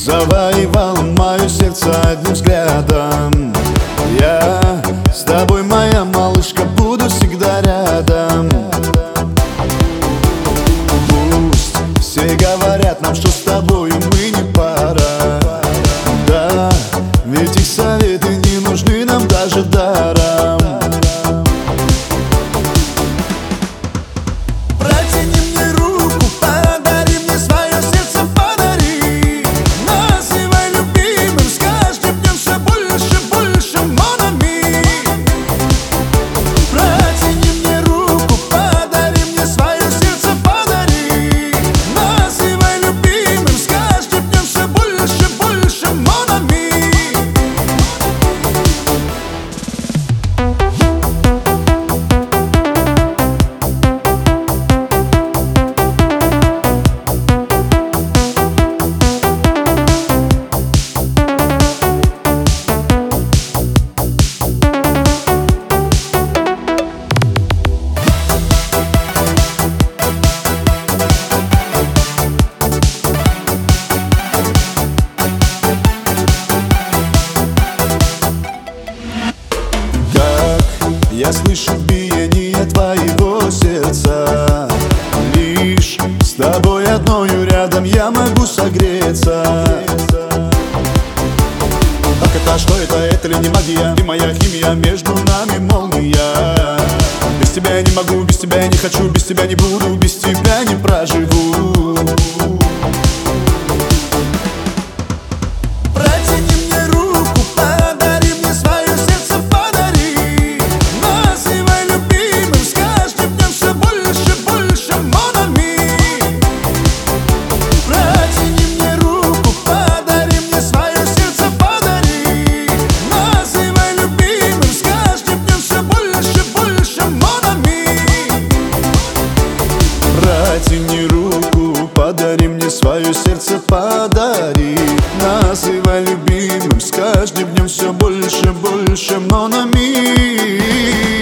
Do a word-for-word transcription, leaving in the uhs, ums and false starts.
завоевал мое сердце одним взглядом. Я с тобой, моя малышка, буду всегда рядом. Пусть все говорят нам, что с тобой мы не пара. Да, ведь их советы не нужны нам даже даром. Я слышу биение твоего сердца. Лишь с тобой одною рядом я могу согреться. Как это, что это, это ли не магия? Ты моя химия, между нами молния. Без тебя я не могу, без тебя я не хочу, без тебя не буду, без тебя не проживу. Протяни руку, подари мне свое сердце, подари. Называй любимым, с каждым днем все больше, больше, mon ami.